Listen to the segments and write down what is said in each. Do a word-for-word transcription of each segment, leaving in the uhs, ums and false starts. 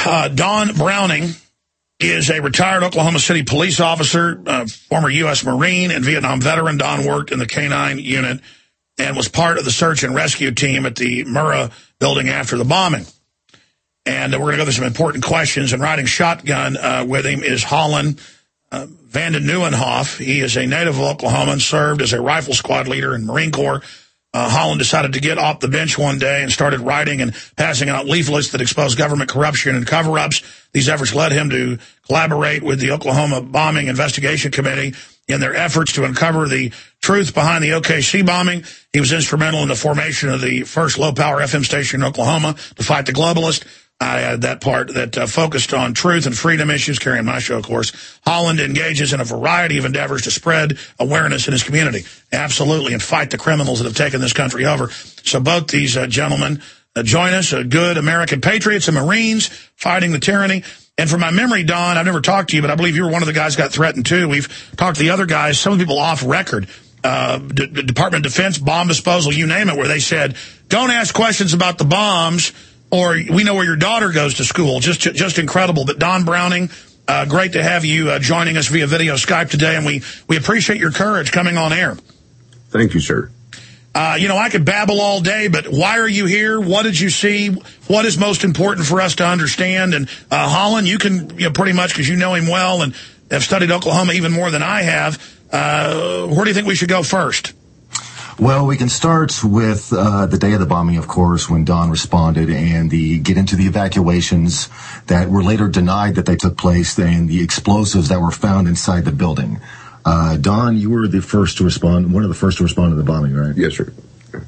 Uh, Don Browning is a retired Oklahoma City police officer, uh, former U S Marine and Vietnam veteran. Don worked in the K nine unit and was part of the search and rescue team at the Murrah building after the bombing. And uh, we're going to go through some important questions. And riding shotgun uh, with him is Holland uh, Vanden Nieuwenhof. He is a native of Oklahoma and served as a rifle squad leader in Marine Corps. Uh, Holland decided to get off the bench one day and started writing and passing out leaflets that exposed government corruption and cover-ups. These efforts led him to collaborate with the Oklahoma Bombing Investigation Committee in their efforts to uncover the truth behind the O K C bombing. He was instrumental in the formation of the first low-power F M station in Oklahoma to fight the globalists. I had that part that uh, focused on truth and freedom issues, carrying my show, of course. Holland engages in a variety of endeavors to spread awareness in his community. Absolutely, and fight the criminals that have taken this country over. So both these uh, gentlemen uh, join us, uh, good American patriots and Marines fighting the tyranny. And from my memory, Don, I've never talked to you, but I believe you were one of the guys who got threatened, too. We've talked to the other guys, some people off record. Uh, D- Department of Defense, bomb disposal, you name it, where they said, don't ask questions about the bombs, or we know where your daughter goes to school. Just just incredible. But Don Browning, uh, great to have you uh, joining us via video Skype today, and we, we appreciate your courage coming on air. Thank you, sir. Uh, you know, I could babble all day, but why are you here? What did you see? What is most important for us to understand? And uh, Holland, you can you know, pretty much, because you know him well and have studied Oklahoma even more than I have, uh, where do you think we should go first? Well, we can start with uh, the day of the bombing, of course, when Don responded, and the get into the evacuations that were later denied that they took place, and the explosives that were found inside the building. Uh, Don, you were the first to respond, one of the first to respond to the bombing, right? Yes, sir.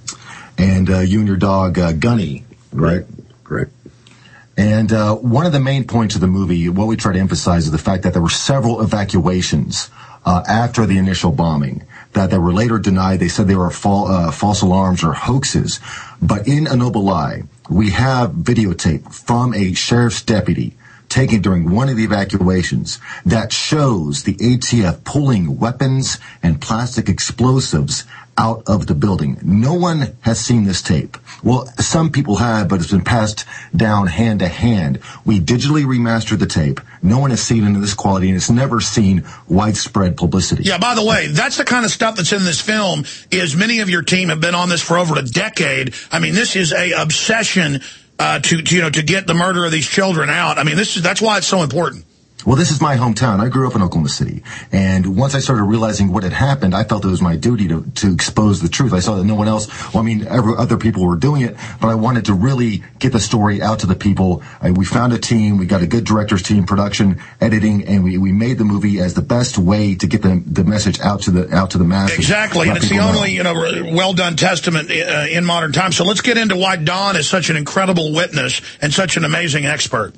And uh, you and your dog, uh, Gunny, right? Correct. And uh, one of the main points of the movie, what we try to emphasize, is the fact that there were several evacuations uh, after the initial bombing that they were later denied. They said they were fal- uh, false alarms or hoaxes. But in A Noble Lie, we have videotape from a sheriff's deputy taken during one of the evacuations that shows the A T F pulling weapons and plastic explosives out of the building. No one has seen this tape. Well, some people have, but it's been passed down hand to hand. We digitally remastered the tape. No one has seen it in this quality, and it's never seen widespread publicity. Yeah, by the way, that's the kind of stuff that's in this film, is many of your team have been on this for over a decade. I mean, this is a obsession uh, to, to, you know, to get the murder of these children out. I mean, this is that's why it's so important. Well, this is my hometown. I grew up in Oklahoma City. And once I started realizing what had happened, I felt it was my duty to, to expose the truth. I saw that no one else, well, I mean, every, other people were doing it, but I wanted to really get the story out to the people. I, we found a team. We got a good director's team, production, editing, and we, we made the movie as the best way to get the, the message out to the out to the masses. Exactly, and it's the only you know well-done testament uh, in modern times. So let's get into why Don is such an incredible witness and such an amazing expert.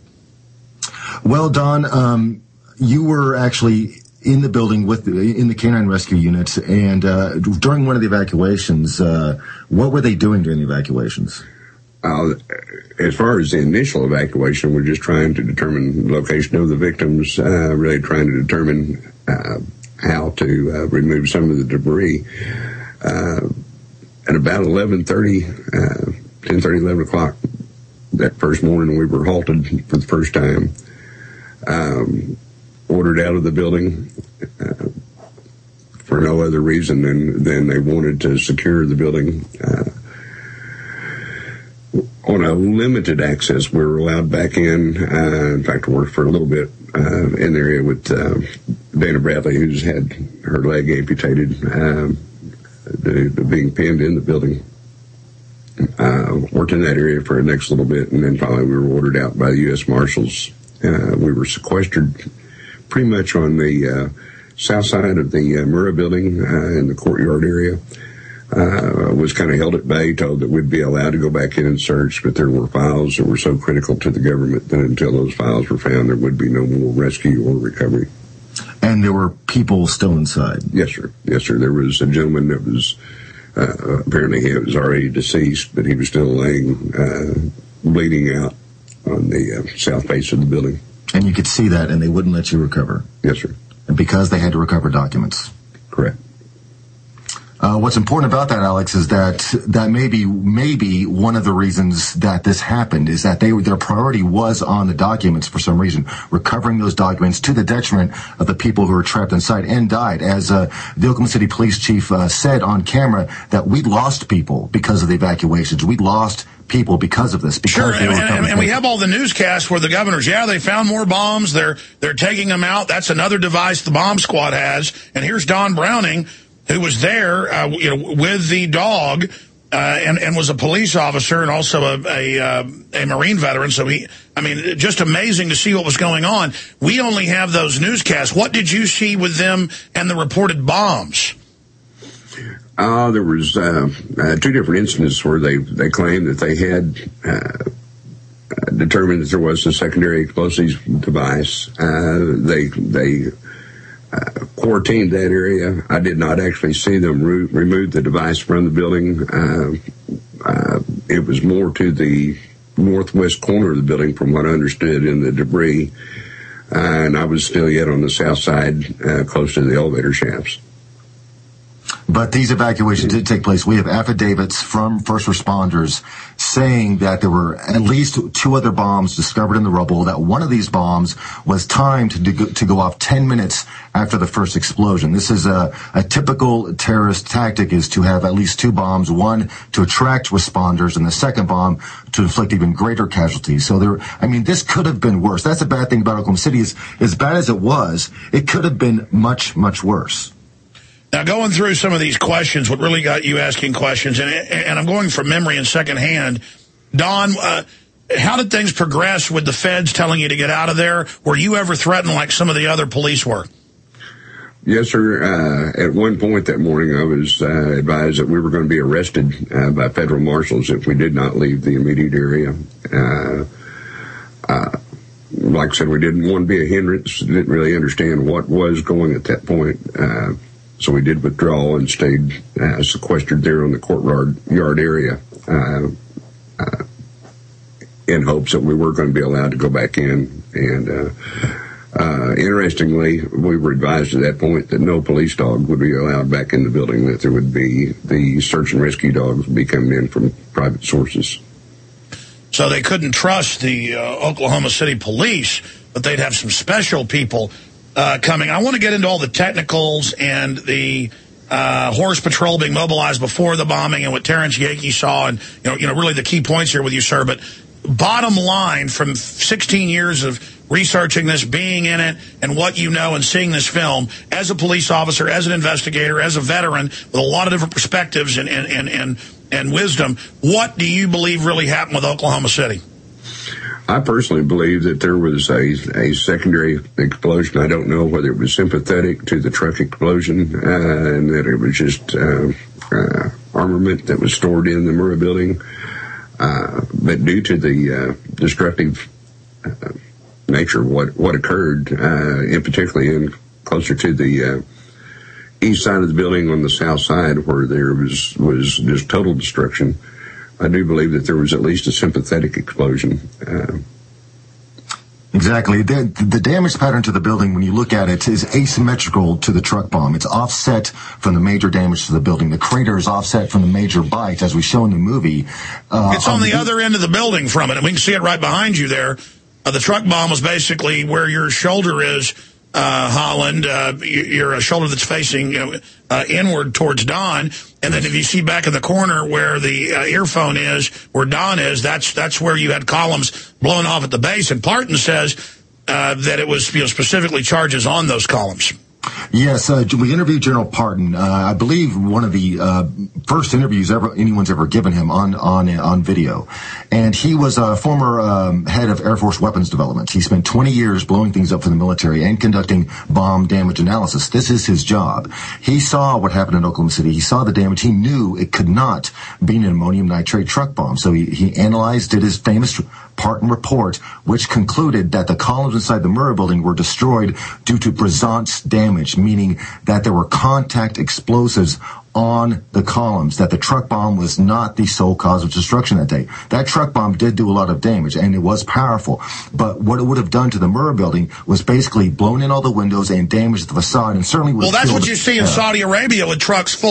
Well, Don, um, you were actually in the building with the, in the K nine rescue unit, and uh, during one of the evacuations, uh, what were they doing during the evacuations? Uh, as far as the initial evacuation, we're just trying to determine the location of the victims, uh, really trying to determine uh, how to uh, remove some of the debris. Uh, at about eleven thirty, uh, ten thirty, eleven o'clock that first morning, we were halted for the first time. Um, ordered out of the building uh, for no other reason than, than they wanted to secure the building. Uh, on a limited access, we were allowed back in. Uh, in fact, I worked for a little bit uh, in the area with uh, Dana Bradley, who's had her leg amputated, uh, the, the being pinned in the building. Uh, worked in that area for the next little bit, and then finally we were ordered out by the U S Marshals. Uh, we were sequestered pretty much on the uh, south side of the uh, Murrah building uh, in the courtyard area. Uh, was kind of held at bay, told that we'd be allowed to go back in and search, but there were files that were so critical to the government that until those files were found, there would be no more rescue or recovery. And there were people still inside? Yes, sir. Yes, sir. There was a gentleman that was, uh, apparently he was already deceased, but he was still laying, uh, bleeding out on the uh, south face of the building. And you could see that, and they wouldn't let you recover? Yes, sir. And because they had to recover documents? Correct. Uh, what's important about that, Alex, is that that maybe maybe one of the reasons that this happened is that they their priority was on the documents for some reason, recovering those documents to the detriment of the people who were trapped inside and died. As uh, the Oklahoma City Police Chief uh, said on camera, that we lost people because of the evacuations. We lost people because of this. Because sure, and, and, and we have all the newscasts where the governors, yeah, they found more bombs. They're they're taking them out. That's another device the bomb squad has. And here's Don Browning, who was there, uh, you know, with the dog, uh, and and was a police officer and also a a, uh, a Marine veteran. So he, I mean, just amazing to see what was going on. We only have those newscasts. What did you see with them and the reported bombs? Uh, there was uh, uh, two different incidents where they, they claimed that they had uh, determined that there was a secondary explosives device. Uh, they they uh, quarantined that area. I did not actually see them re- remove the device from the building. Uh, uh, it was more to the northwest corner of the building, from what I understood, in the debris. Uh, and I was still yet on the south side, uh, close to the elevator shafts. But these evacuations did take place. We have affidavits from first responders saying that there were at least two other bombs discovered in the rubble, that one of these bombs was timed to go, to go off ten minutes after the first explosion. This is a, a typical terrorist tactic, is to have at least two bombs, one to attract responders and the second bomb to inflict even greater casualties. So there, I mean, this could have been worse. That's the bad thing about Oklahoma City, is as bad as it was, it could have been much, much worse. Now, going through some of these questions, what really got you asking questions, and, and I'm going from memory and secondhand, Don, uh, how did things progress with the feds telling you to get out of there? Were you ever threatened like some of the other police were? Yes, sir. Uh, at one point that morning, I was uh, advised that we were going to be arrested uh, by federal marshals if we did not leave the immediate area. Uh, uh, like I said, we didn't want to be a hindrance, didn't really understand what was going at that point. Uh, So we did withdraw and stayed uh, sequestered there on the courtyard yard area uh, uh, in hopes that we were going to be allowed to go back in. And uh, uh, interestingly, we were advised at that point that no police dog would be allowed back in the building, that there would be the search and rescue dogs would be coming in from private sources. So they couldn't trust the uh, Oklahoma City police, but they'd have some special people Uh, coming. I want to get into all the technicals and the uh, horse patrol being mobilized before the bombing and what Terrence Yakey saw, and you know, you know, really the key points here with you, sir. But bottom line, from sixteen years of researching this, being in it, and what you know, and seeing this film as a police officer, as an investigator, as a veteran, with a lot of different perspectives and and and and, and wisdom, what do you believe really happened with Oklahoma City? I personally believe that there was a, a secondary explosion. I don't know whether it was sympathetic to the truck explosion uh, and that it was just uh, uh, armament that was stored in the Murrah building. Uh, but due to the uh, destructive uh, nature of what, what occurred, uh, in particularly in closer to the uh, east side of the building on the south side where there was, was just total destruction, I do believe that there was at least a sympathetic explosion. Uh, Exactly. The, the damage pattern to the building, when you look at it, is asymmetrical to the truck bomb. It's offset from the major damage to the building. The crater is offset from the major bite, as we show in the movie. Uh, it's on, on the, the other end of the building from it, and we can see it right behind you there. Uh, the truck bomb was basically where your shoulder is, uh, Holland, uh, your uh, shoulder that's facing, you know, uh, inward towards Don. And then if you see back in the corner where the uh, earphone is, where Don is, that's that's where you had columns blown off at the base. And Parton says uh, that it was, you know, specifically charges on those columns. Yes, uh, we interviewed General Parton. Uh, I believe one of the uh, first interviews ever anyone's ever given him on on on video, and he was a former um, head of Air Force weapons development. He spent twenty years blowing things up for the military and conducting bomb damage analysis. This is his job. He saw what happened in Oklahoma City. He saw the damage. He knew it could not be an ammonium nitrate truck bomb. So he, he analyzed, did his famous Parton report, which concluded that the columns inside the Murrah building were destroyed due to brisance damage, meaning that there were contact explosives on the columns, that the truck bomb was not the sole cause of destruction that day. That truck bomb did do a lot of damage, and it was powerful. But what it would have done to the Murrah building was basically blown in all the windows and damaged the facade, and certainly would Well, have that's killed, what you see in uh, Saudi Arabia with trucks full of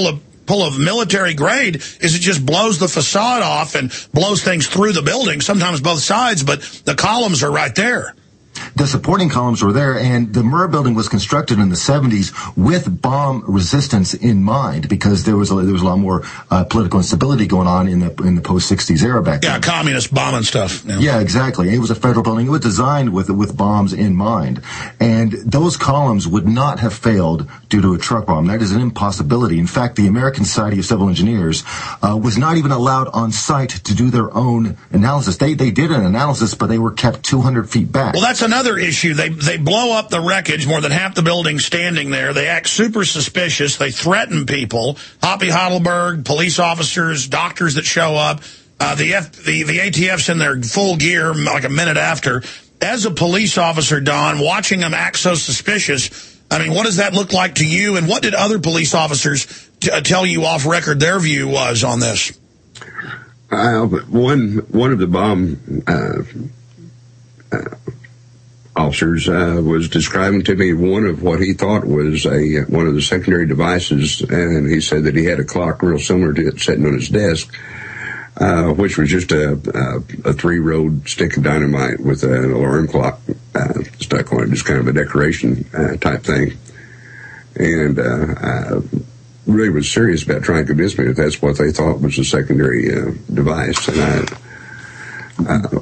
pull a military grade is it just blows the facade off and blows things through the building, sometimes both sides, but the columns are right there. The supporting columns were there, and the Murrah building was constructed in the seventies with bomb resistance in mind, because there was a, there was a lot more uh, political instability going on in the in the post sixties era back then. Yeah, communist bombing stuff. Yeah. yeah, exactly. It was a federal building. It was designed with with bombs in mind, and those columns would not have failed due to a truck bomb. That is an impossibility. In fact, the American Society of Civil Engineers uh, was not even allowed on site to do their own analysis. They they did an analysis, but they were kept two hundred feet back. Well, that's another issue. They they blow up the wreckage, more than half the building standing there. They act super suspicious. They threaten people. Hoppy Heidelberg, police officers, doctors that show up. Uh, the, F, the the A T F's in their full gear like a minute after. As a police officer, Don, watching them act so suspicious, I mean, what does that look like to you? And what did other police officers t tell you off record their view was on this? Uh, one one of the bomb uh, uh, officers uh, was describing to me one of what he thought was a one of the secondary devices, and he said that he had a clock real similar to it sitting on his desk, uh, which was just a, a, a three-rolled stick of dynamite with an alarm clock uh, stuck on it, just kind of a decoration uh, type thing. And uh, I really was serious about trying to convince me that that's what they thought was a secondary uh, device. And I... Uh,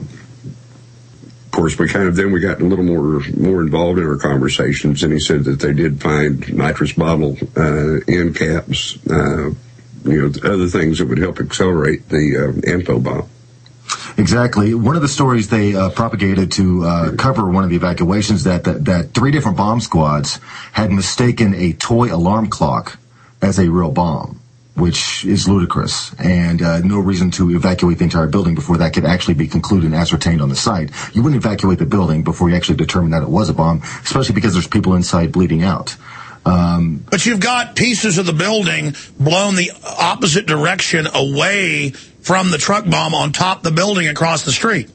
Of course, we kind of then we got a little more more involved in our conversations, and he said that they did find nitrous bottle uh, end caps, uh, you know, other things that would help accelerate the uh, info bomb. Exactly. One of the stories they uh, propagated to uh, cover one of the evacuations that, that that three different bomb squads had mistaken a toy alarm clock as a real bomb, which is ludicrous, and uh, no reason to evacuate the entire building before that could actually be concluded and ascertained on the site. You wouldn't evacuate the building before you actually determine that it was a bomb, especially because there's people inside bleeding out. Um, but you've got pieces of the building blown the opposite direction away from the truck bomb on top of the building across the street.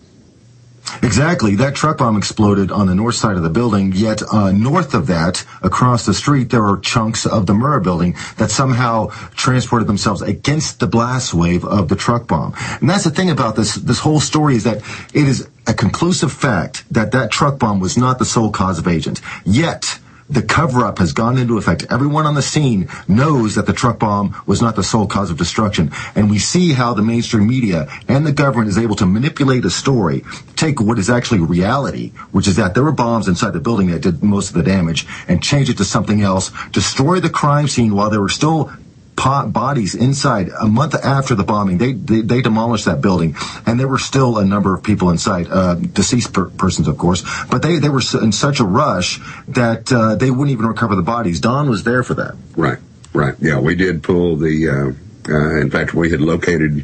Exactly. That truck bomb exploded on the north side of the building, yet uh, north of that, across the street, there are chunks of the Murrah building that somehow transported themselves against the blast wave of the truck bomb. And that's the thing about this, this whole story, is that it is a conclusive fact that that truck bomb was not the sole cause of agent. Yet, the cover-up has gone into effect. Everyone on the scene knows that the truck bomb was not the sole cause of destruction. And we see how the mainstream media and the government is able to manipulate a story, take what is actually reality, which is that there were bombs inside the building that did most of the damage, and change it to something else, destroy the crime scene while there were still pot bodies inside. A month after the bombing, they, they they demolished that building, and there were still a number of people inside, uh, deceased per persons, of course, but they, they were in such a rush that uh, they wouldn't even recover the bodies. Don was there for that. Right, right. Yeah, we did pull the, uh, uh, in fact, we had located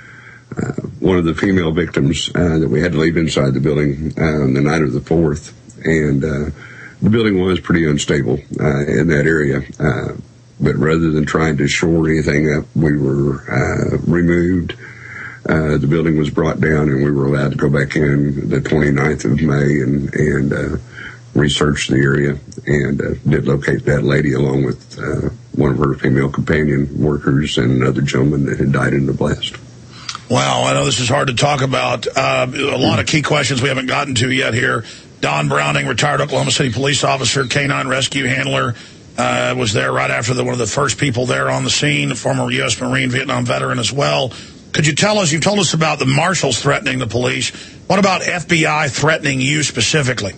uh, one of the female victims uh, that we had to leave inside the building uh, on the night of the fourth, and uh, the building was pretty unstable uh, in that area. Uh, But rather than trying to shore anything up, we were uh, removed. Uh, the building was brought down, and we were allowed to go back in the twenty-ninth of May and, and uh, research the area, and uh, did locate that lady along with uh, one of her female companion workers and another gentleman that had died in the blast. Wow, I know this is hard to talk about. Uh, a lot of key questions we haven't gotten to yet here. Don Browning, retired Oklahoma City police officer, canine rescue handler, Uh, was there right after the, one of the first people there on the scene, a former U S Marine, Vietnam veteran as well. Could you tell us, you've told us about the marshals threatening the police. What about F B I threatening you specifically?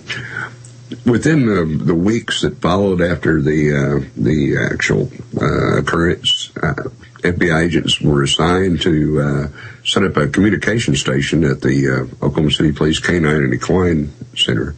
Within the, the weeks that followed after the uh, the actual uh, occurrence, uh, F B I agents were assigned to uh, set up a communication station at the uh, Oklahoma City Police Canine and Equine Center.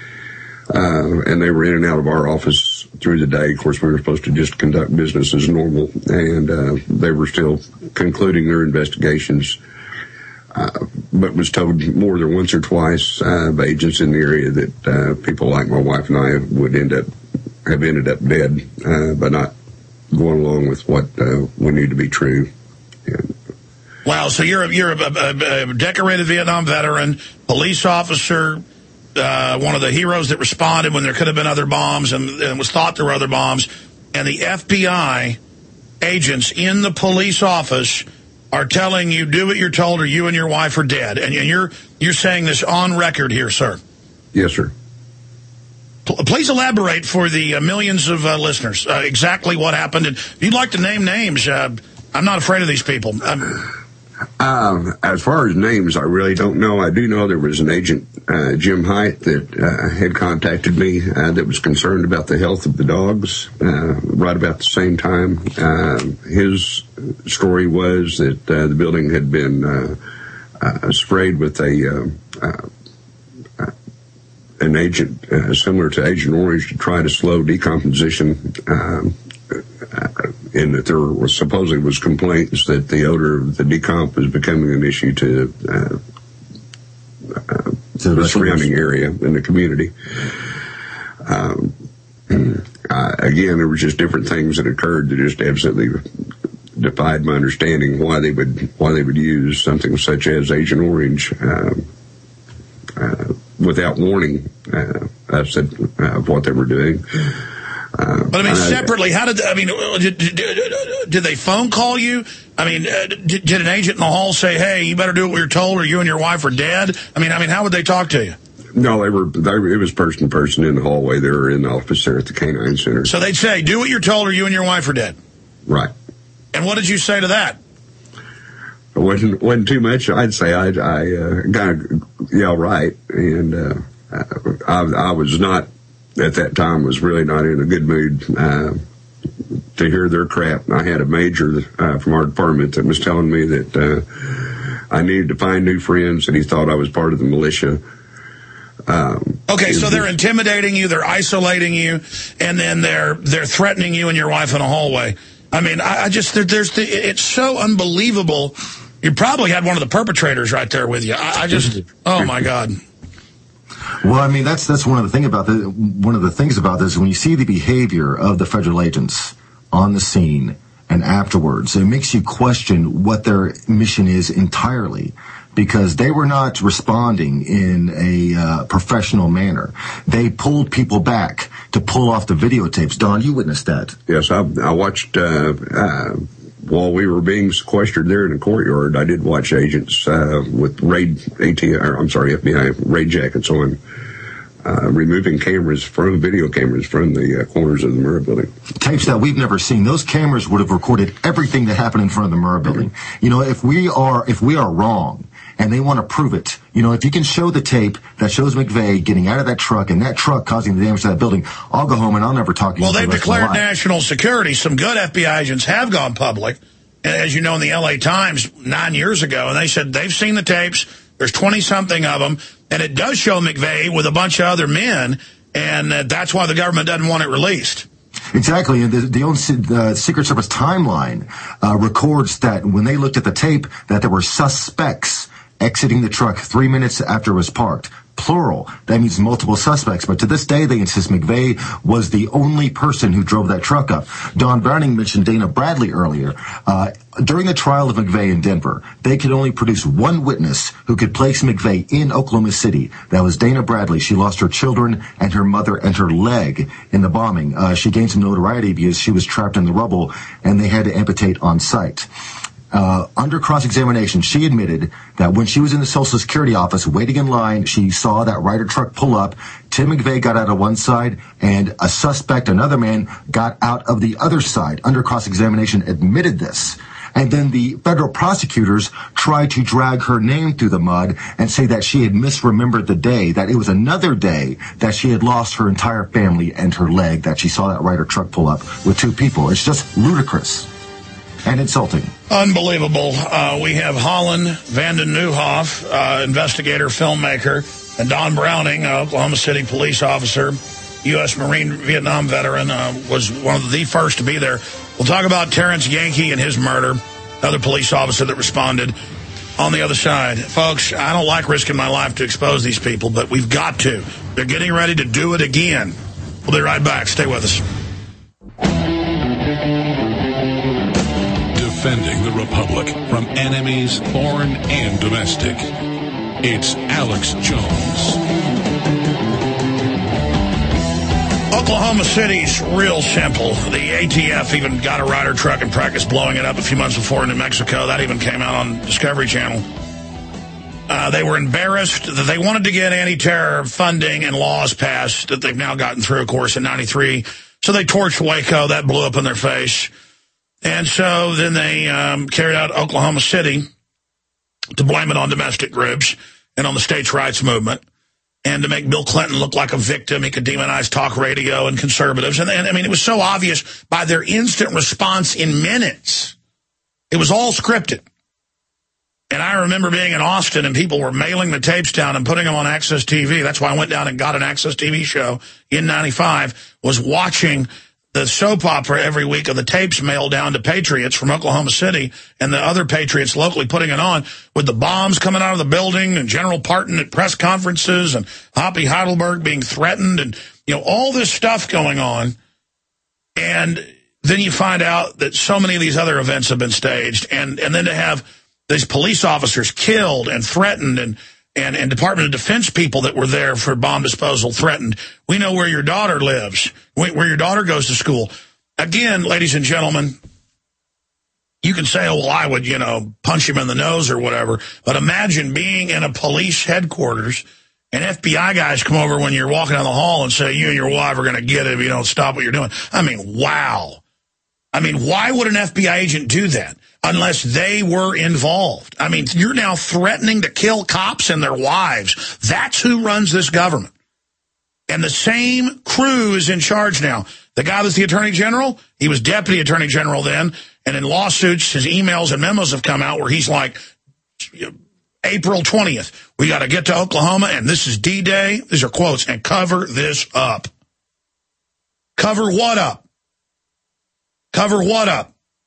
Uh, and they were in and out of our office through the day. Of course, we were supposed to just conduct business as normal, and uh, they were still concluding their investigations. Uh, but was told more than once or twice uh, by agents in the area that uh, people like my wife and I would end up have ended up dead uh, by not going along with what uh, we knew to be true. And, wow! So you're a, you're a, a, a decorated Vietnam veteran, police officer. Uh, one of the heroes that responded when there could have been other bombs, and, and was thought there were other bombs, and the F B I agents in the police office are telling you, do what you're told or you and your wife are dead. And you're you're saying this on record here, sir. Yes, sir. Please elaborate for the uh, millions of uh, listeners uh, exactly what happened. And if you'd like to name names, uh, I'm not afraid of these people. Um, as far as names, I really don't know. I do know there was an agent, uh, Jim Height, that uh, had contacted me uh, that was concerned about the health of the dogs uh, right about the same time. Uh, his story was that uh, the building had been uh, uh, sprayed with a uh, uh, an agent uh, similar to Agent Orange to try to slow decomposition, um, uh, and that there was supposedly was complaints that the odor of the decomp was becoming an issue to, uh, uh, to the surrounding area in the community. Um, uh, again, there were just different things that occurred that just absolutely defied my understanding why they would why they would use something such as Agent Orange. Um, uh, without warning uh, us of uh, what they were doing. Uh, but I mean, separately, how did, I mean, did, did, did they phone call you? I mean, uh, did, did an agent in the hall say, hey, you better do what you're told or you and your wife are dead? I mean, I mean, how would they talk to you? No, they were, they were, it was person to person in the hallway. They were in the office there at the Canine Center. So they'd say, do what you're told or you and your wife are dead. Right. And what did you say to that? It wasn't, wasn't too much. I'd say I, I uh, kind of yell right. And uh, I, I was not, at that time, was really not in a good mood uh, to hear their crap. I had a major uh, from our department that was telling me that uh, I needed to find new friends, and he thought I was part of the militia. Um, okay, so they're intimidating you, they're isolating you, and then they're they're threatening you and your wife in a hallway. I mean, I, I just, there, there's the, it's so unbelievable. You probably had one of the perpetrators right there with you. I, I just, oh my God. Well, I mean, that's that's one of the thing about the one of the things about this. When you see the behavior of the federal agents on the scene and afterwards, it makes you question what their mission is entirely, because they were not responding in a uh, professional manner. They pulled people back to pull off the videotapes. Don, you witnessed that. Yes, I, I watched. Uh, uh, While we were being sequestered there in the courtyard, I did watch agents uh, with raid A T, or I'm sorry, F B I raid jackets on, uh, removing cameras from video cameras from the uh, corners of the Murrah building. Tapes that we've never seen. Those cameras would have recorded everything that happened in front of the Murrah building. Mm-hmm. You know, if we are if we are wrong and they want to prove it, you know, if you can show the tape that shows McVeigh getting out of that truck and that truck causing the damage to that building, I'll go home and I'll never talk to you. Well, they've declared national security. Some good F B I agents have gone public, as you know, in the L A Times nine years ago, and they said they've seen the tapes. There's twenty-something of them, and it does show McVeigh with a bunch of other men, and uh, that's why the government doesn't want it released. Exactly, and the, the own the Secret Service timeline uh, records that when they looked at the tape, that there were suspects exiting the truck three minutes after it was parked. Plural. That means multiple suspects. But to this day, they insist McVeigh was the only person who drove that truck up. Don Browning mentioned Dana Bradley earlier. Uh, during the trial of McVeigh in Denver, they could only produce one witness who could place McVeigh in Oklahoma City. That was Dana Bradley. She lost her children and her mother and her leg in the bombing. Uh, she gained some notoriety because she was trapped in the rubble and they had to amputate on site. Uh, under cross-examination, she admitted that when she was in the Social Security office waiting in line, she saw that Ryder truck pull up. Tim McVeigh got out of one side, and a suspect, another man, got out of the other side. Under cross-examination, admitted this. And then the federal prosecutors tried to drag her name through the mud and say that she had misremembered the day, that it was another day that she had lost her entire family and her leg, that she saw that Ryder truck pull up with two people. It's just ludicrous and insulting. Unbelievable. Uh, we have Holland Vanden Nieuwhof, uh, investigator, filmmaker, and Don Browning, uh, Oklahoma City police officer, U S Marine Vietnam veteran, uh, was one of the first to be there. We'll talk about Terrence Yankee and his murder, another police officer that responded, on the other side. Folks, I don't like risking my life to expose these people, but we've got to. They're getting ready to do it again. We'll be right back. Stay with us. Defending the Republic from enemies, foreign and domestic. It's Alex Jones. Oklahoma City's real simple. The A T F even got a Ryder truck and practiced blowing it up a few months before in New Mexico. That even came out on Discovery Channel. Uh, they were embarrassed that they wanted to get anti-terror funding and laws passed that they've now gotten through, of course, in ninety-three. So they torched Waco. That blew up in their face. And so then they um, carried out Oklahoma City to blame it on domestic groups and on the states' rights movement. And to make Bill Clinton look like a victim, he could demonize talk radio and conservatives. And, and I mean, it was so obvious by their instant response in minutes. It was all scripted. And I remember being in Austin and people were mailing the tapes down and putting them on Access T V. That's why I went down and got an Access T V show in ninety-five, was watching the soap opera every week of the tapes mailed down to patriots from Oklahoma City and the other patriots locally putting it on with the bombs coming out of the building and General Parton at press conferences and Hoppy Heidelberg being threatened and, you know, all this stuff going on. And then you find out that so many of these other events have been staged. And, and then to have these police officers killed and threatened and, and, and Department of Defense people that were there for bomb disposal threatened. We know where your daughter lives, where your daughter goes to school. Again, ladies and gentlemen, you can say, oh, well, I would, you know, punch him in the nose or whatever. But imagine being in a police headquarters and F B I guys come over when you're walking down the hall and say, you and your wife are going to get it if you don't stop what you're doing. I mean, wow. I mean, why would an F B I agent do that unless they were involved? I mean, you're now threatening to kill cops and their wives. That's who runs this government. And the same crew is in charge now. The guy that's the attorney general, he was deputy attorney general then, and in lawsuits, his emails and memos have come out where he's like, April twentieth, we got to get to Oklahoma, and this is D-Day. These are quotes, and cover this up. Cover what up? Cover what up?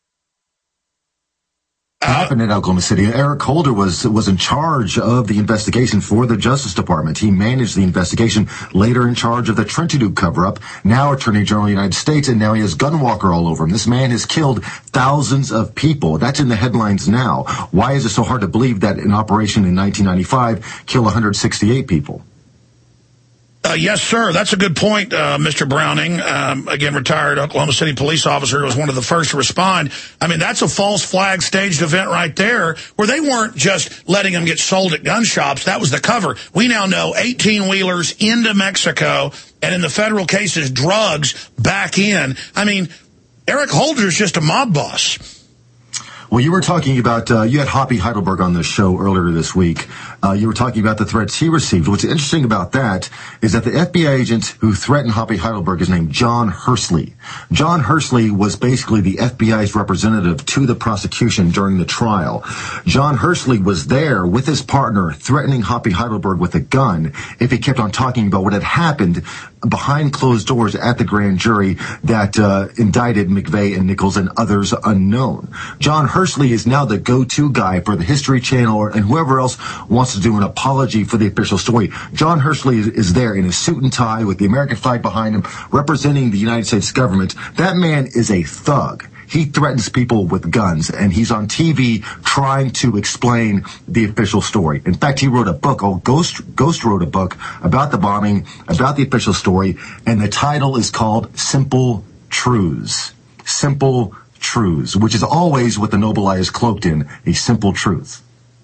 What happened in Oklahoma City? Eric Holder was was in charge of the investigation for the Justice Department. He managed the investigation, later in charge of the Trinity Duke cover-up, now Attorney General of the United States, and now he has Gunwalker all over him. This man has killed thousands of people. That's in the headlines now. Why is it so hard to believe that an operation in nineteen ninety-five killed one hundred sixty-eight people? Uh, yes, sir. That's a good point, uh, Mister Browning. Um, again, retired Oklahoma City police officer, was one of the first to respond. I mean, that's a false flag staged event right there where they weren't just letting them get sold at gun shops. That was the cover. We now know eighteen-wheelers into Mexico and in the federal cases, drugs back in. I mean, Eric Holder is just a mob boss. Well, you were talking about, uh, you had Hoppy Heidelberg on the show earlier this week. Uh, you were talking about the threats he received. What's interesting about that is that the F B I agent who threatened Hoppy Heidelberg is named John Hursley. John Hursley was basically the F B I's representative to the prosecution during the trial. John Hursley was there with his partner threatening Hoppy Heidelberg with a gun if he kept on talking about what had happened behind closed doors at the grand jury that uh, indicted McVeigh and Nichols and others unknown. John Hursley is now the go-to guy for the History Channel and whoever else wants to do an apology for the official story. John Hursley is, is there in his suit and tie with the American flag behind him, representing the United States government. That man is a thug. He threatens people with guns, and he's on T V trying to explain the official story. In fact, he wrote a book, oh, Ghost, Ghost wrote a book about the bombing, about the official story, and the title is called Simple Truths. Simple Truths, which is always what the Noble Eye is cloaked in, a simple truth.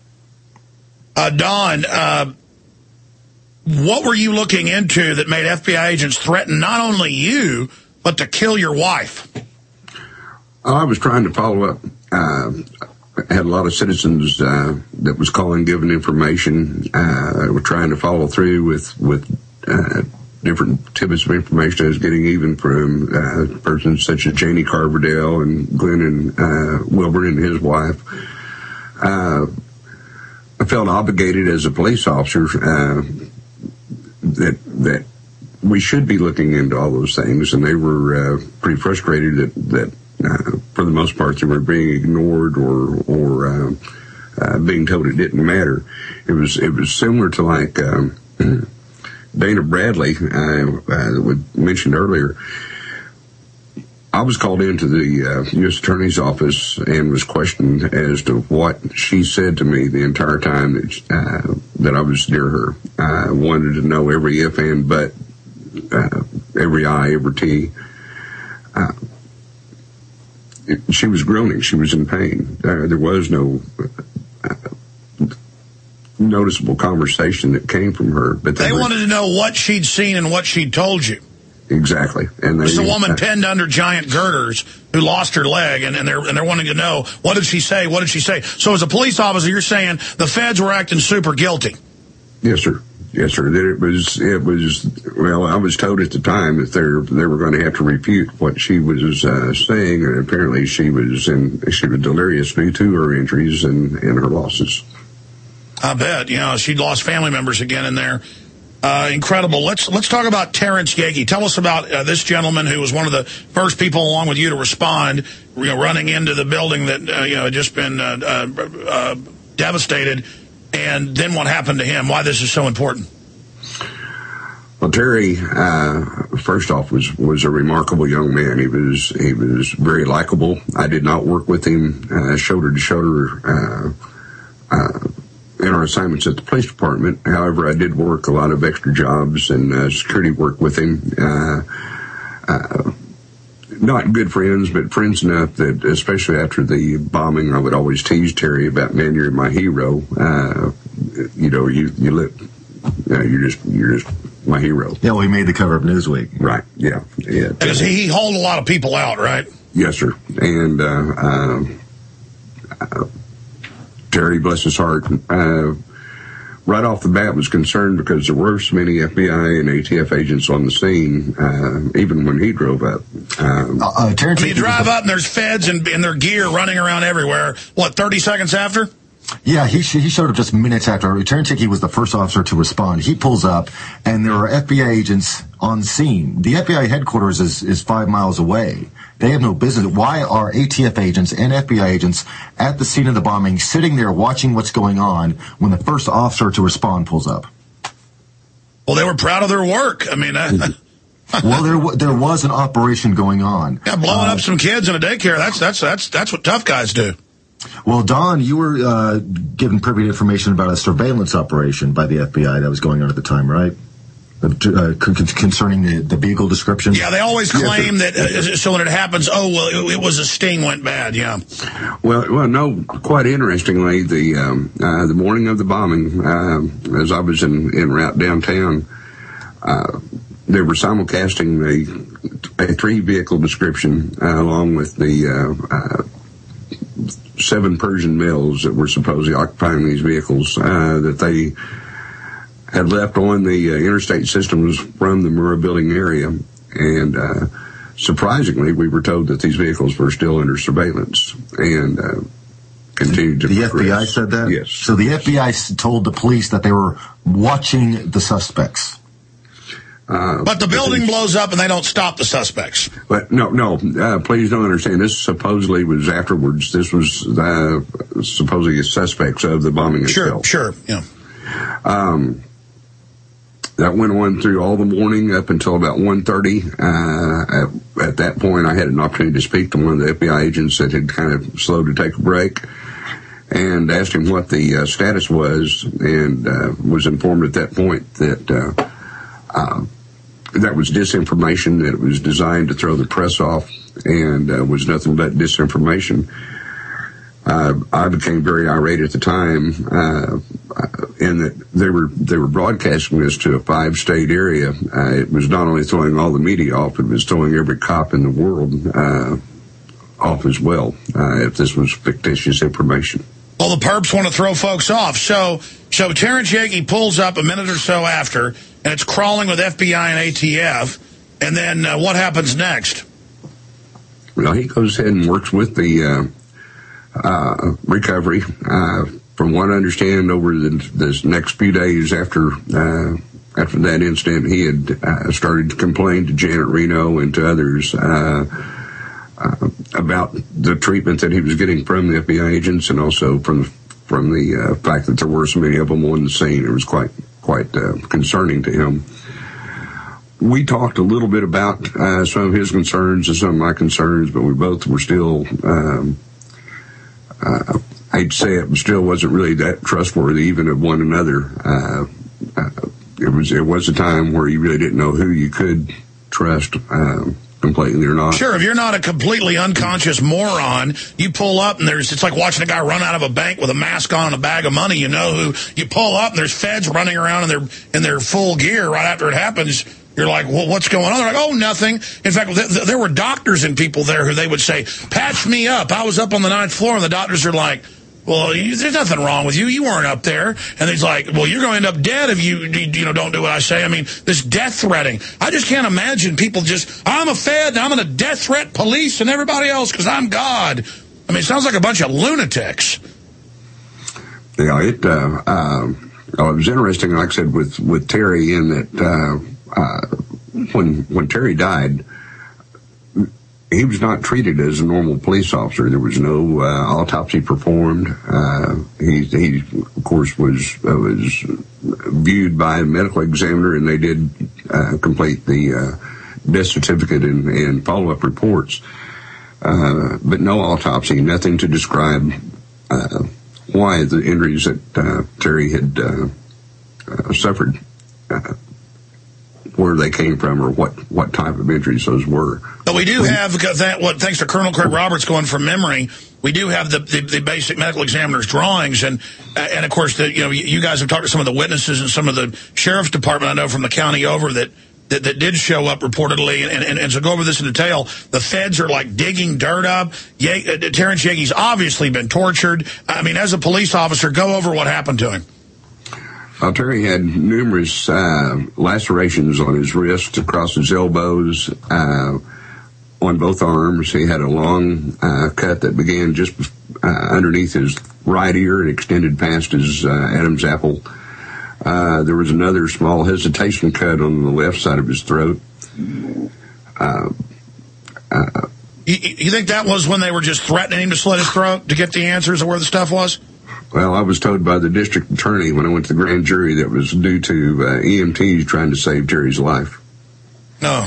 Uh, Don, uh, what were you looking into that made F B I agents threaten not only you, but to kill your wife? I was trying to follow up. Uh, I had a lot of citizens uh, that was calling, giving information. Uh, were trying to follow through with with uh, different tidbits of information I was getting, even from uh, persons such as Janie Carverdale and Glenn and uh, Wilbur and his wife. Uh, I felt obligated as a police officer uh, that that we should be looking into all those things, and they were uh, pretty frustrated that that. Uh, for the most part, they were being ignored or or uh, uh, being told it didn't matter. It was it was similar to like um, Dana Bradley, uh, uh, that we mentioned earlier. I was called into the uh, U S Attorney's office and was questioned as to what she said to me the entire time that uh, that I was near her. I wanted to know every if and but uh, every I, every T. Uh, it, she was groaning. She was in pain. Uh, there was no uh, noticeable conversation that came from her. But they, they were, wanted to know what she'd seen and what she'd told you. Exactly. And they, it's a woman uh, pinned under giant girders who lost her leg, and, and they're and they're wanting to know, what did she say? What did she say? So as a police officer, you're saying the feds were acting super guilty. Yes, sir. Yes, sir. That it was, it was, well, I was told at the time that they're, they were going to have to refute what she was uh, saying, and apparently she was in, she was delirious due to her injuries and, and her losses. I bet. You know, she'd lost family members again in there. Uh, incredible. Let's let's talk about Terrence Yeagy. Tell us about uh, this gentleman who was one of the first people along with you to respond, you know, running into the building that uh, you know had just been uh, uh, uh, devastated, and then what happened to him. Why this is so important. Well, Terry, uh, first off, was was a remarkable young man. He was he was very likable. I did not work with him uh, shoulder to shoulder. Uh, uh, in our assignments at the police department. However, I did work a lot of extra jobs and uh, security work with him. Uh, uh, not good friends, but friends enough that, especially after the bombing, I would always tease Terry about, man, you're my hero. Uh, you know, you you let, uh, you're just you're just my hero. Yeah, well, he made the cover of Newsweek. Right. Yeah. Yeah. Because he hauled a lot of people out, right? Yes, sir. And uh, uh, uh, Terry, bless his heart, uh, right off the bat was concerned because there were so many F B I and A T F agents on the scene, uh, even when he drove up. Um, uh, uh, Terrence, I mean, you drive up and there's feds in, in their gear running around everywhere. What, thirty seconds after? Yeah, he he showed up just minutes after. Terrence Yeagy was the first officer to respond. He pulls up, and there are F B I agents on scene. The F B I headquarters is, is five miles away. They have no business. Why are A T F agents and F B I agents at the scene of the bombing, sitting there watching what's going on when the first officer to respond pulls up? Well, they were proud of their work. I mean, uh, well, there there was an operation going on. Yeah, blowing uh, up some kids in a daycare. That's that's that's that's what tough guys do. Well, Don, you were uh, given privy information about a surveillance operation by the F B I that was going on at the time, right? Uh, con- concerning the, the vehicle description? Yeah, they always claim that, uh, so when it happens, oh, well, it, it was a sting went bad, yeah. Well, well, no, quite interestingly, the um, uh, the morning of the bombing, uh, as I was in, en route downtown, uh, they were simulcasting a, a three-vehicle description uh, along with the uh, uh, seven Persian males that were supposedly occupying these vehicles uh, that they had left on the uh, interstate systems from the Murrah building area. And uh, surprisingly, we were told that these vehicles were still under surveillance and uh, continued to The progress. F B I said that? Yes. So the F B I told the police that they were watching the suspects. Uh, but the building blows up and they don't stop the suspects. But no, no, uh, please don't understand. This supposedly was afterwards. This was uh, supposedly suspects of the bombing sure, itself. Sure, sure, yeah. Um, that went on through all the morning up until about one thirty. Uh, at, at that point, I had an opportunity to speak to one of the F B I agents that had kind of slowed to take a break and asked him what the uh, status was, and uh, was informed at that point that uh, uh, that was disinformation, that it was designed to throw the press off, and uh, was nothing but disinformation. Uh, I became very irate at the time, uh, in that they were they were broadcasting this to a five-state area. Uh, it was not only throwing all the media off, it was throwing every cop in the world uh, off as well, uh, if this was fictitious information. Well, the perps want to throw folks off. So, so Terrence Yeagy pulls up a minute or so after, and it's crawling with F B I and A T F. And then uh, what happens next? Well, he goes ahead and works with the uh, uh, recovery. Uh, from what I understand, over the this next few days after uh, after that incident, he had uh, started to complain to Janet Reno and to others uh, uh, about the treatment that he was getting from the F B I agents, and also from from the uh, fact that there were so many of them on the scene. It was quite quite uh, concerning to him. We talked a little bit about uh, some of his concerns and some of my concerns, but we both were still, um, uh, I'd say it still wasn't really that trustworthy even of one another. Uh, uh, it was it was a time where you really didn't know who you could trust um, completely or not. Sure, if you're not a completely unconscious moron, you pull up and there's, it's like watching a guy run out of a bank with a mask on and a bag of money. You know who, you pull up and there's feds running around in their, in their full gear right after it happens. You're like, well, what's going on? They're like, oh, nothing. In fact, th th there were doctors and people there who they would say, patch me up. I was up on the ninth floor, and the doctors are like, well, you, there's nothing wrong with you. You weren't up there. And he's like, well, you're going to end up dead if you, you, you know, don't do what I say. I mean, this death threatening. I just can't imagine people just, I'm a Fed, and I'm going to death threat police and everybody else because I'm God. I mean, it sounds like a bunch of lunatics. Yeah, it, uh, uh, it was interesting, like I said, with, with Terry, in that, uh, Uh, when when Terry died, he was not treated as a normal police officer. There was no uh, autopsy performed. Uh, he, he, of course, was uh, was viewed by a medical examiner, and they did uh, complete the uh, death certificate and, and follow-up reports. Uh, but no autopsy, nothing to describe uh, why the injuries that uh, Terry had uh, uh, suffered. Uh, where they came from or what, what type of injuries those were. But we do have, that, what, thanks to Colonel Craig Roberts going from memory, we do have the, the, the basic medical examiner's drawings. And, uh, and of course, the, you know, you guys have talked to some of the witnesses and some of the sheriff's department, I know, from the county over that, that, that did show up reportedly. And, and, and so go over this in detail. The feds are like digging dirt up. Ye uh, Terrence Yeage's obviously been tortured. I mean, as a police officer, go over what happened to him. Well, Terry had numerous uh, lacerations on his wrists, across his elbows, uh, on both arms. He had a long uh, cut that began just uh, underneath his right ear and extended past his uh, Adam's apple. Uh, there was another small hesitation cut on the left side of his throat. Uh, uh, you, you think that was when they were just threatening him to slit his throat to get the answers of where the stuff was? Well, I was told by the district attorney when I went to the grand jury that it was due to uh, E M Ts trying to save Terry's life. No.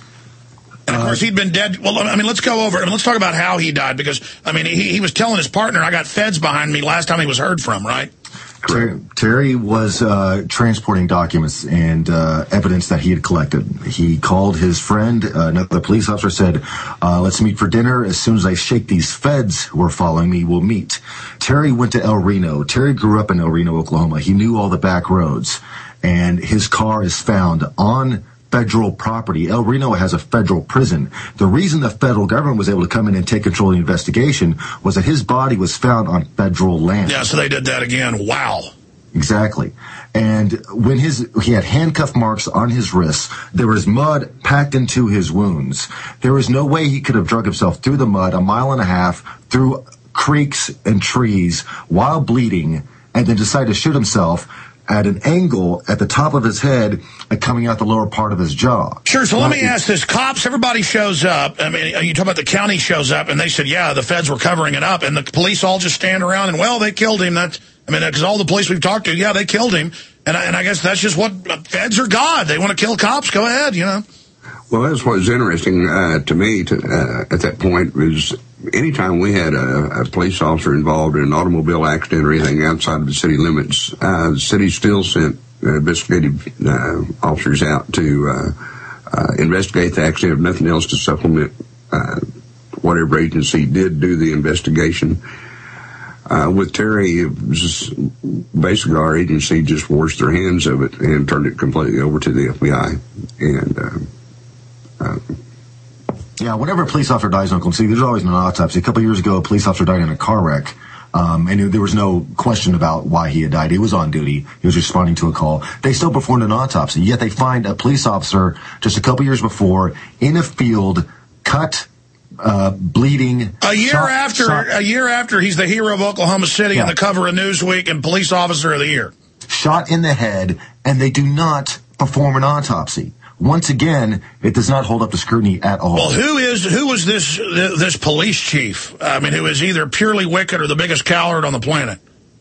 And, of course, he'd been dead. Well, I mean, let's go over it. Let's talk about how he died, because, I mean, he, he was telling his partner, I got feds behind me last time he was heard from, right? Terry, Terry was uh, transporting documents and uh, evidence that he had collected. He called his friend, uh, another police officer, said, uh, let's meet for dinner. As soon as I shake these feds who are following me, we'll meet. Terry went to El Reno. Terry grew up in El Reno, Oklahoma. He knew all the back roads. And his car is found on federal property. El Reno has a federal prison. The reason the federal government was able to come in and take control of the investigation was that his body was found on federal land. Yeah, so they did that again. Wow. Exactly. And when his, he had handcuff marks on his wrists, there was mud packed into his wounds. There was no way he could have drug himself through the mud a mile and a half, through creeks and trees, while bleeding, and then decide to shoot himself at an angle at the top of his head and coming out the lower part of his jaw. Sure, so let me ask this. Cops, everybody shows up. I mean, you talk about the county shows up, and they said, yeah, the feds were covering it up, and the police all just stand around and, well, they killed him. That's, I mean, because all the police we've talked to, yeah, they killed him. And I, and I guess that's just what, feds are God. They want to kill cops. Go ahead, you know. Well, that's what was interesting uh, to me to, uh, at that point was anytime we had a, a police officer involved in an automobile accident or anything outside of the city limits, uh, the city still sent uh, investigative uh, officers out to uh, uh, investigate the accident, if nothing else, to supplement uh, whatever agency did do the investigation. Uh, with Terry, it was just, basically our agency just washed their hands of it and turned it completely over to the F B I. And uh, uh, yeah, whenever a police officer dies in Oklahoma City, there's always an autopsy. A couple of years ago, a police officer died in a car wreck, um, and there was no question about why he had died. He was on duty. He was responding to a call. They still performed an autopsy, yet they find a police officer just a couple years before in a field, cut, uh, bleeding. A year shot, after, shot. a year after he's the hero of Oklahoma City Yeah. on the cover of Newsweek and Police Officer of the Year. Shot in the head, and they do not perform an autopsy. Once again, it does not hold up to scrutiny at all. Well, who is who was this this police chief? I mean, who is either purely wicked or the biggest coward on the planet?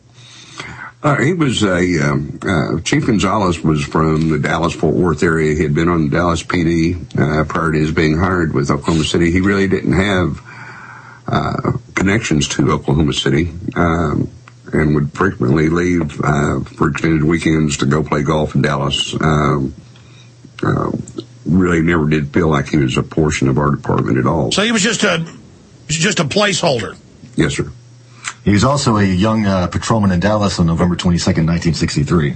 Uh, he was a um, uh, Chief Gonzalez was from the Dallas-Fort Worth area. He had been on the Dallas P D uh, prior to his being hired with Oklahoma City. He really didn't have uh, connections to Oklahoma City, um, and would frequently leave uh, for extended weekends to go play golf in Dallas. Um, Uh, really never did feel like he was a portion of our department at all. So he was just a just a placeholder. Yes, sir. He was also a young uh, patrolman in Dallas on November twenty-second, nineteen sixty-three.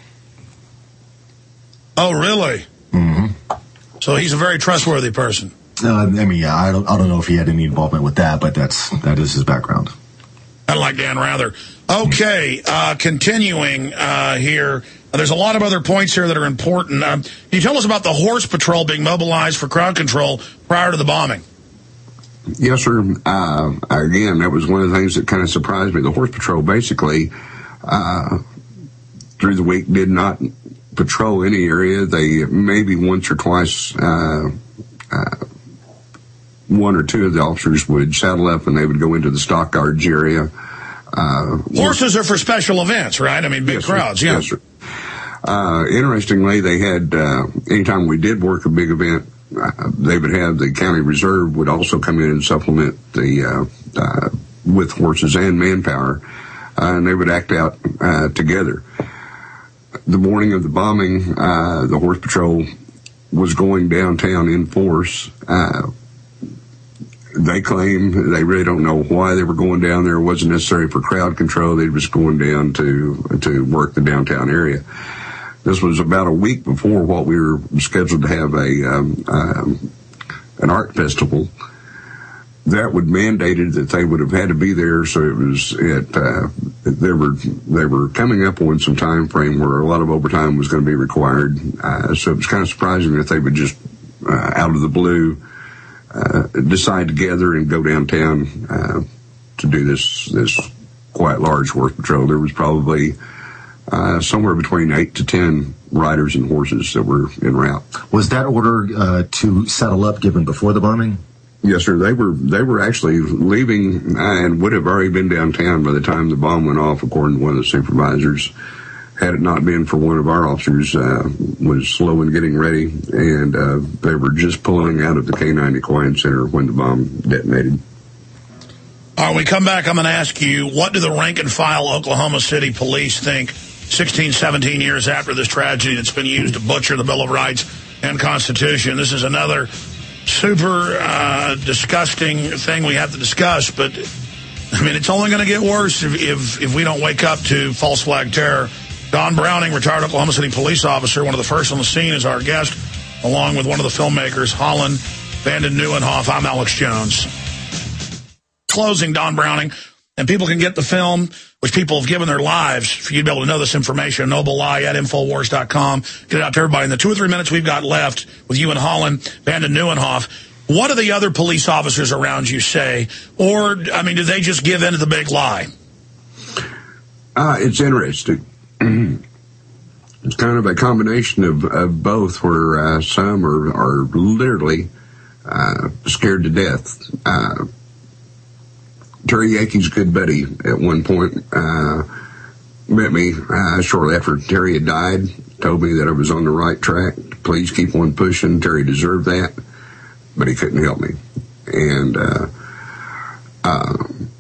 Oh, really? Mm-hmm. So he's a very trustworthy person. Uh, I mean, yeah, I don't, I don't know if he had any involvement with that, but that's that is his background. Kind of like Dan Rather. Okay, uh, continuing uh, here. There's a lot of other points here that are important. Um, can you tell us about the horse patrol being mobilized for crowd control prior to the bombing? Yes, sir. Uh, again, that was one of the things that kind of surprised me. The horse patrol basically, uh, through the week, did not patrol any area. They maybe once or twice, uh, uh, one or two of the officers would saddle up and they would go into the stock guards area. Uh, Horses are for special events, right? I mean, big yes, crowds, sir. yeah. Yes, sir. Uh, interestingly, they had, uh, anytime we did work a big event, uh, they would have the county reserve would also come in and supplement the, uh, uh, with horses and manpower, uh, and they would act out, uh, together. The morning of the bombing, uh, the horse patrol was going downtown in force. Uh, they claim they really don't know why they were going down there. It wasn't necessary for crowd control. They were just going down to, to work the downtown area. This was about a week before what we were scheduled to have a, um, um, an art festival. That would mandated that they would have had to be there, so it was it. Uh, they were they were coming up on some time frame where a lot of overtime was going to be required. Uh, so it was kind of surprising that they would just uh, out of the blue uh, decide to gather and go downtown uh, to do this this quite large horse patrol. There was probably uh, somewhere between eight to ten riders and horses that were en route. Was that order uh, to settle up given before the bombing? Yes, sir. They were they were actually leaving uh, and would have already been downtown by the time the bomb went off, according to one of the supervisors. Had it not been for one of our officers uh, was slow in getting ready, and uh, they were just pulling out of the K nine Equine Center when the bomb detonated. All right, when we come back, I'm going to ask you, what do the rank-and-file Oklahoma City police think sixteen, seventeen years after this tragedy that's been used to butcher the Bill of Rights and Constitution? This is another super uh, disgusting thing we have to discuss, but I mean, it's only going to get worse if, if if we don't wake up to false flag terror. Don Browning, retired Oklahoma City police officer, one of the first on the scene, is our guest, along with one of the filmmakers, Holland Vanden Nieuwenhof. I'm Alex Jones. Closing, Don Browning, and people can get the film, which people have given their lives for you to be able to know this information. Noble Lie at Infowars dot com. Get it out to everybody. In the two or three minutes we've got left with you and Holland Vanden Nieuwenhof, what do the other police officers around you say? Or, I mean, do they just give in to the big lie? Uh, it's interesting. It's kind of a combination of, of both, where uh, some are, are literally uh, scared to death. Uh, Terry Yankee's good buddy at one point uh, met me uh, shortly after Terry had died, told me that I was on the right track. Please keep on pushing. Terry deserved that, but he couldn't help me. And uh, uh,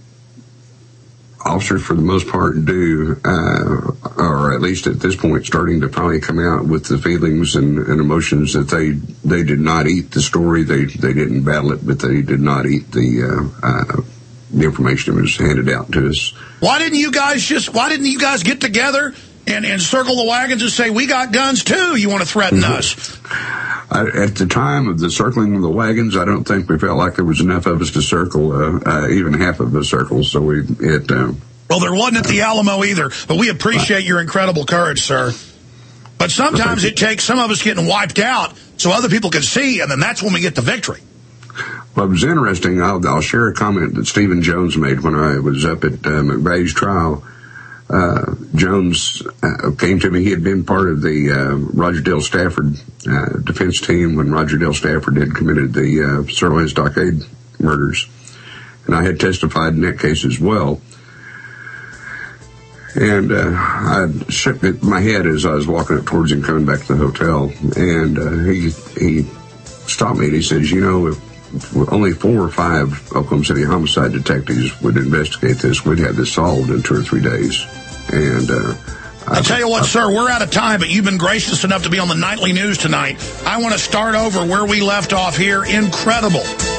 officers, for the most part, do, uh, or at least at this point, starting to probably come out with the feelings and, and emotions that they they did not eat the story. They they didn't battle it, but they did not eat the uh, uh, the information that was handed out to us. Why didn't you guys just? Why didn't you guys get together and, and circle the wagons and say, we got guns too? You want to threaten us? I, at the time of the circling of the wagons, I don't think we felt like there was enough of us to circle uh, uh, even half of the circles. So we it. Um, well, there wasn't at the Alamo either, but we appreciate your incredible courage, sir. But sometimes it takes some of us getting wiped out so other people can see, and then that's when we get the victory. Well, it was interesting. I'll, I'll share a comment that Stephen Jones made when I was up at uh, McVeigh's trial. Uh, Jones uh, came to me. He had been part of the uh, Roger Dale Stafford uh, defense team when Roger Dale Stafford had committed the uh, Sirloin Stockade murders. And I had testified in that case as well. And uh, I shook my head as I was walking up towards him coming back to the hotel. And uh, he he stopped me and he says, you know, if only four or five Oklahoma City homicide detectives would investigate this, we'd have this solved in two or three days. And uh, I'll tell you what, sir, we're out of time, but you've been gracious enough to be on the Nightly News tonight. I want to start over where we left off here. Incredible.